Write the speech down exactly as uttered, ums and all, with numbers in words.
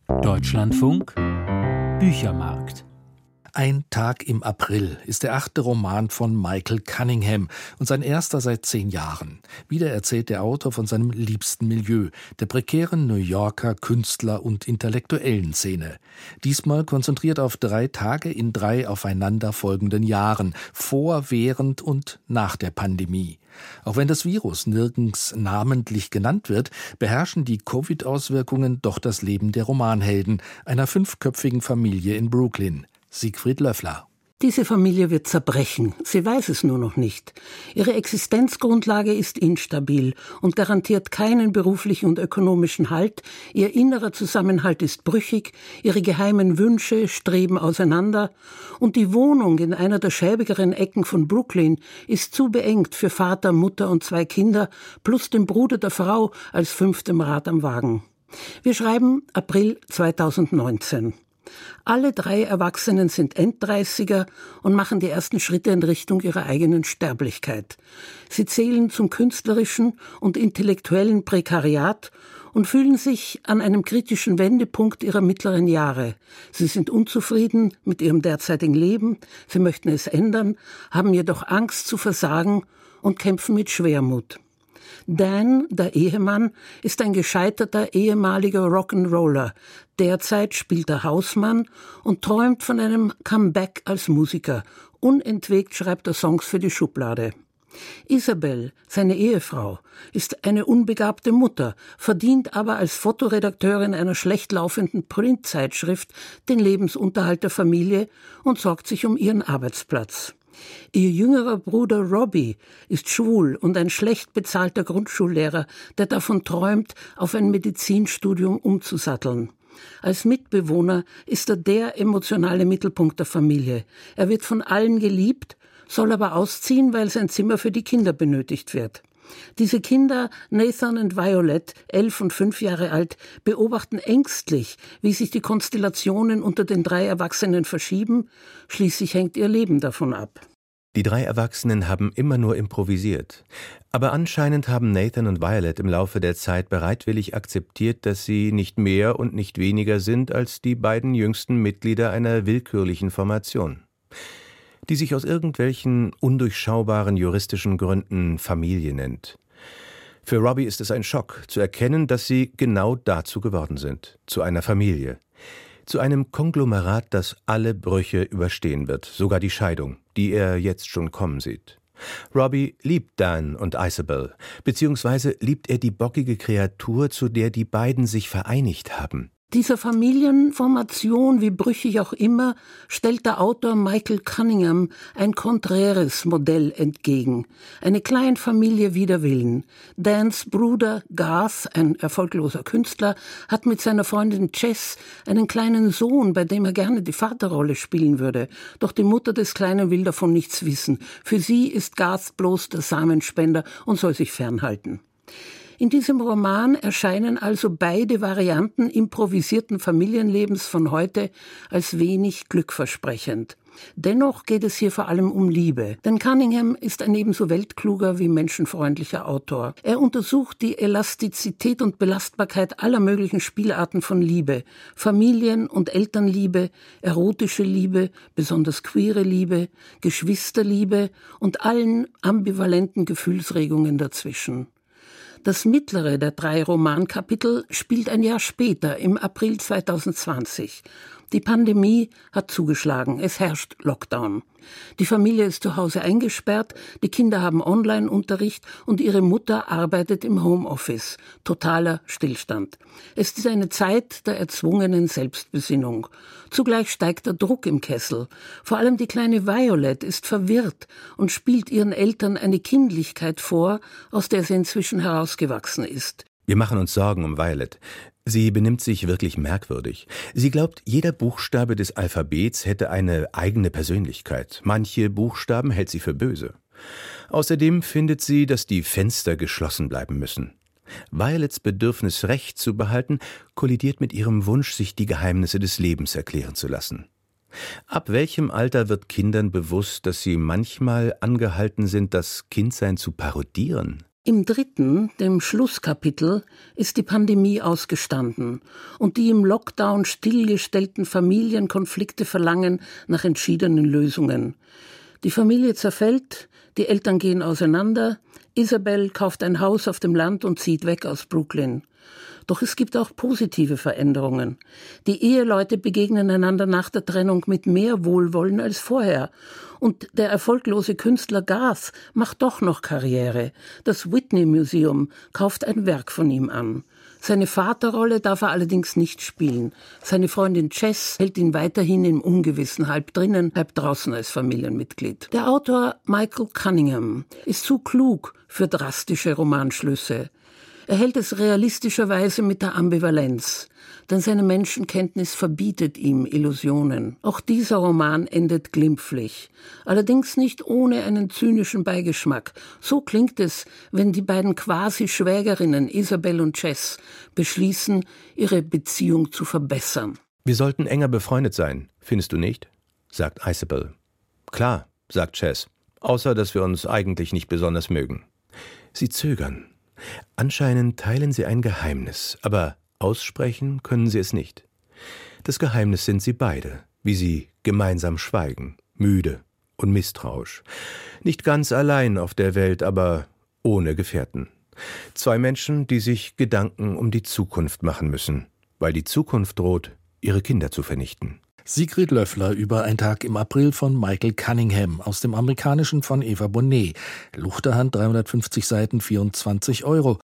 Deutschlandfunk Büchermarkt. Ein Tag im April ist der achte Roman von Michael Cunningham und sein erster seit zehn Jahren. Wieder erzählt der Autor von seinem liebsten Milieu, der prekären New Yorker Künstler- und intellektuellen Szene. Diesmal konzentriert auf drei Tage in drei aufeinanderfolgenden Jahren, vor, während und nach der Pandemie. Auch wenn das Virus nirgends namentlich genannt wird, beherrschen die Covid-Auswirkungen doch das Leben der Romanhelden, einer fünfköpfigen Familie in Brooklyn. Siegfried Löffler. Diese Familie wird zerbrechen, sie weiß es nur noch nicht. Ihre Existenzgrundlage ist instabil und garantiert keinen beruflichen und ökonomischen Halt, ihr innerer Zusammenhalt ist brüchig, ihre geheimen Wünsche streben auseinander und die Wohnung in einer der schäbigeren Ecken von Brooklyn ist zu beengt für Vater, Mutter und zwei Kinder, plus den Bruder der Frau als fünftem Rad am Wagen. Wir schreiben April zweitausendneunzehn. Alle drei Erwachsenen sind Enddreißiger und machen die ersten Schritte in Richtung ihrer eigenen Sterblichkeit. Sie zählen zum künstlerischen und intellektuellen Prekariat und fühlen sich an einem kritischen Wendepunkt ihrer mittleren Jahre. Sie sind unzufrieden mit ihrem derzeitigen Leben, sie möchten es ändern, haben jedoch Angst zu versagen und kämpfen mit Schwermut. Dan, der Ehemann, ist ein gescheiterter ehemaliger Rock'n'Roller. Derzeit spielt er Hausmann und träumt von einem Comeback als Musiker. Unentwegt schreibt er Songs für die Schublade. Isabel, seine Ehefrau, ist eine unbegabte Mutter, verdient aber als Fotoredakteurin einer schlecht laufenden Printzeitschrift den Lebensunterhalt der Familie und sorgt sich um ihren Arbeitsplatz. Ihr jüngerer Bruder Robbie ist schwul und ein schlecht bezahlter Grundschullehrer, der davon träumt, auf ein Medizinstudium umzusatteln. Als Mitbewohner ist er der emotionale Mittelpunkt der Familie. Er wird von allen geliebt, soll aber ausziehen, weil sein Zimmer für die Kinder benötigt wird. Diese Kinder, Nathan und Violet, elf und fünf Jahre alt, beobachten ängstlich, wie sich die Konstellationen unter den drei Erwachsenen verschieben. Schließlich hängt ihr Leben davon ab. Die drei Erwachsenen haben immer nur improvisiert. Aber anscheinend haben Nathan und Violet im Laufe der Zeit bereitwillig akzeptiert, dass sie nicht mehr und nicht weniger sind als die beiden jüngsten Mitglieder einer willkürlichen Formation, die sich aus irgendwelchen undurchschaubaren juristischen Gründen Familie nennt. Für Robbie ist es ein Schock, zu erkennen, dass sie genau dazu geworden sind, zu einer Familie. Zu einem Konglomerat, das alle Brüche überstehen wird, sogar die Scheidung, die er jetzt schon kommen sieht. Robbie liebt Dan und Isabel, beziehungsweise liebt er die bockige Kreatur, zu der die beiden sich vereinigt haben. Dieser Familienformation, wie brüchig auch immer, stellt der Autor Michael Cunningham ein konträres Modell entgegen. Eine Kleinfamilie wider Willen. Dans Bruder Garth, ein erfolgloser Künstler, hat mit seiner Freundin Jess einen kleinen Sohn, bei dem er gerne die Vaterrolle spielen würde. Doch die Mutter des Kleinen will davon nichts wissen. Für sie ist Garth bloß der Samenspender und soll sich fernhalten. In diesem Roman erscheinen also beide Varianten improvisierten Familienlebens von heute als wenig glückversprechend. Dennoch geht es hier vor allem um Liebe, denn Cunningham ist ein ebenso weltkluger wie menschenfreundlicher Autor. Er untersucht die Elastizität und Belastbarkeit aller möglichen Spielarten von Liebe, Familien- und Elternliebe, erotische Liebe, besonders queere Liebe, Geschwisterliebe und allen ambivalenten Gefühlsregungen dazwischen. Das mittlere der drei Romankapitel spielt ein Jahr später, im April zweitausendzwanzig. Die Pandemie hat zugeschlagen, es herrscht Lockdown. Die Familie ist zu Hause eingesperrt, die Kinder haben Online-Unterricht und ihre Mutter arbeitet im Homeoffice. Totaler Stillstand. Es ist eine Zeit der erzwungenen Selbstbesinnung. Zugleich steigt der Druck im Kessel. Vor allem die kleine Violet ist verwirrt und spielt ihren Eltern eine Kindlichkeit vor, aus der sie inzwischen herausgewachsen ist. Wir machen uns Sorgen um Violet. Sie benimmt sich wirklich merkwürdig. Sie glaubt, jeder Buchstabe des Alphabets hätte eine eigene Persönlichkeit. Manche Buchstaben hält sie für böse. Außerdem findet sie, dass die Fenster geschlossen bleiben müssen. Violets Bedürfnis, Recht zu behalten, kollidiert mit ihrem Wunsch, sich die Geheimnisse des Lebens erklären zu lassen. Ab welchem Alter wird Kindern bewusst, dass sie manchmal angehalten sind, das Kindsein zu parodieren? Im dritten, dem Schlusskapitel, ist die Pandemie ausgestanden und die im Lockdown stillgestellten Familienkonflikte verlangen nach entschiedenen Lösungen. Die Familie zerfällt, die Eltern gehen auseinander, Isabel kauft ein Haus auf dem Land und zieht weg aus Brooklyn. Doch es gibt auch positive Veränderungen. Die Eheleute begegnen einander nach der Trennung mit mehr Wohlwollen als vorher. Und der erfolglose Künstler Garth macht doch noch Karriere. Das Whitney Museum kauft ein Werk von ihm an. Seine Vaterrolle darf er allerdings nicht spielen. Seine Freundin Jess hält ihn weiterhin im Ungewissen, halb drinnen, halb draußen als Familienmitglied. Der Autor Michael Cunningham ist zu klug für drastische Romanschlüsse. Er hält es realistischerweise mit der Ambivalenz, denn seine Menschenkenntnis verbietet ihm Illusionen. Auch dieser Roman endet glimpflich, allerdings nicht ohne einen zynischen Beigeschmack. So klingt es, wenn die beiden Quasi-Schwägerinnen Isabel und Jess beschließen, ihre Beziehung zu verbessern. Wir sollten enger befreundet sein, findest du nicht? Sagt Isabel. Klar, sagt Jess, außer dass wir uns eigentlich nicht besonders mögen. Sie zögern. Anscheinend teilen sie ein Geheimnis, aber aussprechen können sie es nicht. Das Geheimnis sind sie beide, wie sie gemeinsam schweigen, müde und misstrauisch. Nicht ganz allein auf der Welt, aber ohne Gefährten. Zwei Menschen, die sich Gedanken um die Zukunft machen müssen, weil die Zukunft droht, ihre Kinder zu vernichten. Sigrid Löffler über Ein Tag im April von Michael Cunningham, aus dem Amerikanischen von Eva Bonnet. Luchterhand, dreihundertfünfzig Seiten, vierundzwanzig Euro.